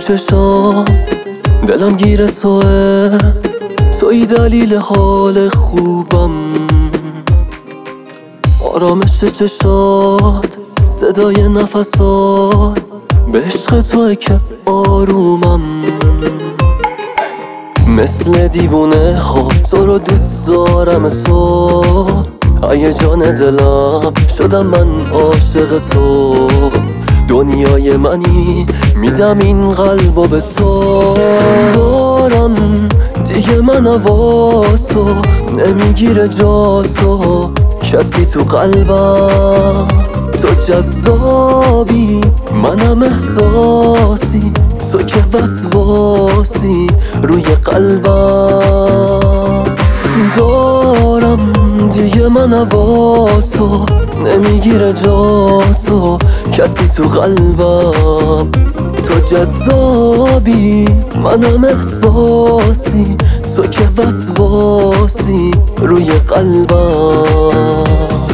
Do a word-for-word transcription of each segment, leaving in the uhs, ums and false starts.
چشام دلم گیر توه، توی دلیل حال خوبم. آرامش چشات، صدای نفسات، به عشق توه که آرومم. مثل دیوونه ها تو رو دوست دارم، تو ای جان دلم، شدم من عاشق تو. دنیای منی، میدم این قلبو به تو. دارم دیگه من هوا تو، نمیگیره جا تو کسی تو قلبم. تو جذابی، منم احساسی، تو که وسواسی روی قلبم. دارم دیگه من هوا تو، نمیگیره جا تو کسی تو قلبم. تو جذابی، منم احساسی، تو که وسواسی روی قلبم.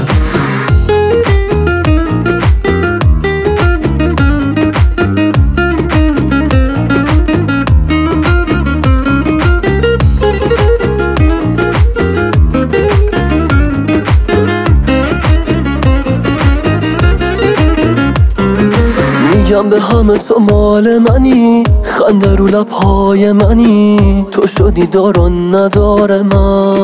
میگم به همه تو مال منی، خنده رو لبهای منی، تو شدی دار و نداره من.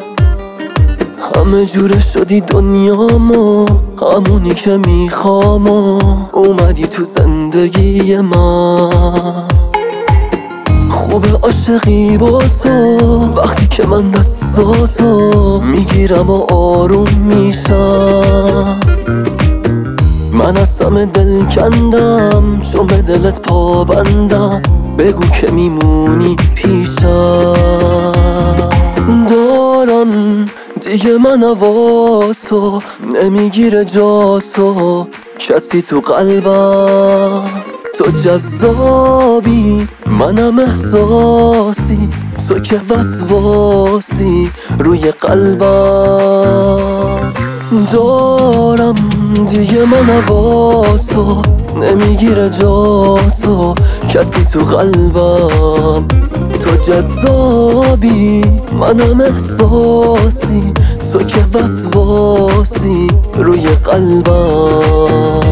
همه جوره شدی دنیامو، همونی که میخوامو، اومدی تو زندگی من. خوب عاشقی با تو، وقتی که من دستاتو میگیرم و آروم میشم. من از همه دل کندم، چون به دلت پابندم، بگو که میمونی پیشم. دارم دیگه من هوا تو، نمیگیره جا تو کسی تو قلبم. تو جذابی، منم احساسی، تو که وسواسی روی قلبم. دارم دیگه من هوا تو، نمیگیره جا تو کسی تو قلبم. تو جذابی، منم احساسی، تو که وسواسی روی قلبم.